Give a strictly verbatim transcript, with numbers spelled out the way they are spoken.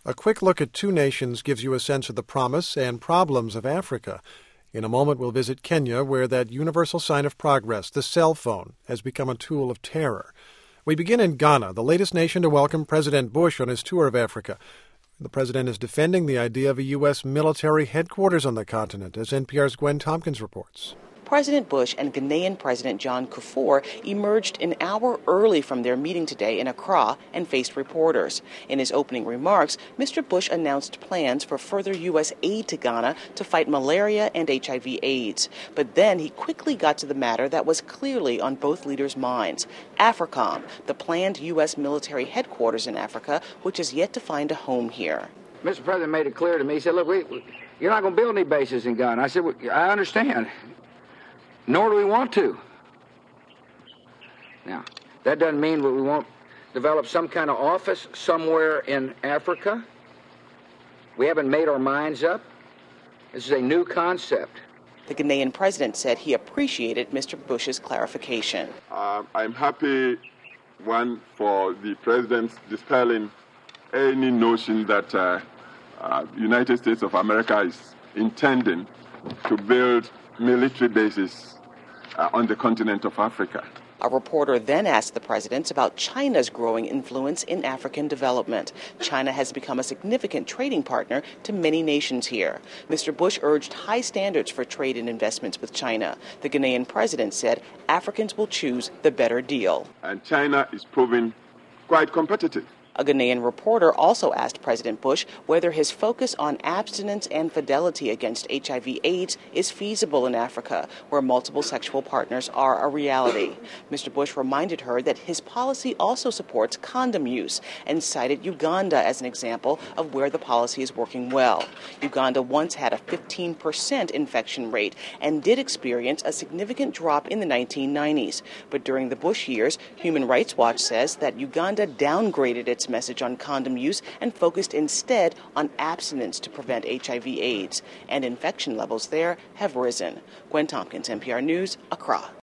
A quick look at two nations gives you a sense of the promise and problems of Africa. In a moment, we'll visit Kenya, where that universal sign of progress, the cell phone, has become a tool of terror. We begin in Ghana, the latest nation to welcome President Bush on his tour of Africa. The president is defending the idea of a U S military headquarters on the continent, as N P R's Gwen Tompkins reports. President Bush and Ghanaian President John Kufuor emerged an hour early from their meeting today in Accra and faced reporters. In his opening remarks, Mister Bush announced plans for further U S aid to Ghana to fight malaria and H I V AIDS. But then he quickly got to the matter that was clearly on both leaders' minds: AFRICOM, the planned U S military headquarters in Africa, which is yet to find a home here. Mister President made it clear to me. He said, look, we, you're not going to build any bases in Ghana. I said, well, I understand. Nor do we want to. Now, that doesn't mean that we won't develop some kind of office somewhere in Africa. We haven't made our minds up. This is a new concept. The Ghanaian president said he appreciated Mister Bush's clarification. Uh, I'm happy, one, for the president dispelling any notion that uh, uh, United States of America is intending to build military bases uh, on the continent of Africa. A reporter then asked the president about China's growing influence in African development. China has become a significant trading partner to many nations here. Mister Bush urged high standards for trade and investments with China. The Ghanaian president said Africans will choose the better deal. And China is proving quite competitive. A Ghanaian reporter also asked President Bush whether his focus on abstinence and fidelity against H I V AIDS is feasible in Africa, where multiple sexual partners are a reality. Mister Bush reminded her that his policy also supports condom use and cited Uganda as an example of where the policy is working well. Uganda once had a fifteen percent infection rate and did experience a significant drop in the nineteen nineties. But during the Bush years, Human Rights Watch says that Uganda downgraded its message on condom use and focused instead on abstinence to prevent H I V AIDS, and infection levels there have risen. Gwen Tompkins, N P R News, Accra.